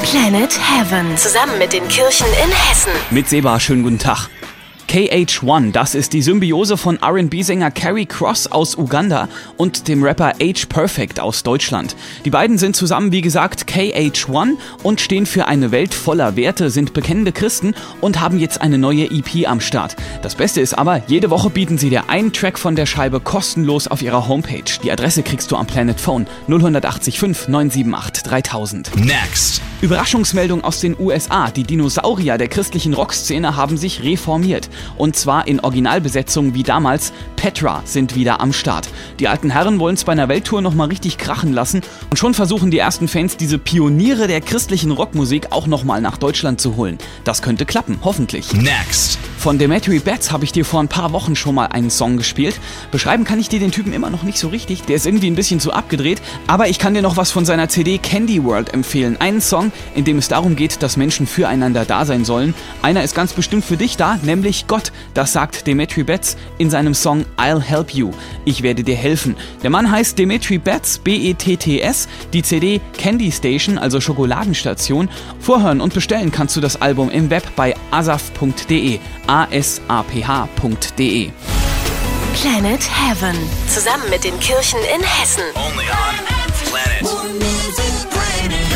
Planet Heaven. Zusammen mit den Kirchen in Hessen. Mit Seba, schönen guten Tag. KH1, das ist die Symbiose von R&B-Sänger Carrie Cross aus Uganda und dem Rapper H Perfect aus Deutschland. Die beiden sind zusammen, wie gesagt, KH1 und stehen für eine Welt voller Werte, sind bekennende Christen und haben jetzt eine neue EP am Start. Das Beste ist aber, jede Woche bieten sie dir einen Track von der Scheibe kostenlos auf ihrer Homepage. Die Adresse kriegst du am Planet Phone 0180 5 978 3000. Next. Überraschungsmeldung aus den USA. Die Dinosaurier der christlichen Rockszene haben sich reformiert. Und zwar in Originalbesetzung wie damals. Petra sind wieder am Start. Die alten Herren wollen es bei einer Welttour nochmal richtig krachen lassen. Und schon versuchen die ersten Fans, diese Pioniere der christlichen Rockmusik auch nochmal nach Deutschland zu holen. Das könnte klappen, hoffentlich. Next. Von Demetri Betts habe ich dir vor ein paar Wochen schon mal einen Song gespielt. Beschreiben kann ich dir den Typen immer noch nicht so richtig. Der ist irgendwie ein bisschen zu abgedreht. Aber ich kann dir noch was von seiner CD Candy World empfehlen. Einen Song, in dem es darum geht, dass Menschen füreinander da sein sollen. Einer ist ganz bestimmt für dich da, nämlich Gott. Das sagt Demetri Betts in seinem Song I'll Help You. Ich werde dir helfen. Der Mann heißt Demetri Betts, B-E-T-T-S. Die CD Candy Station, also Schokoladenstation. Vorhören und bestellen kannst du das Album im Web bei asaph.de. asaph.de. Planet Heaven. Zusammen mit den Kirchen in Hessen. Only on Planet.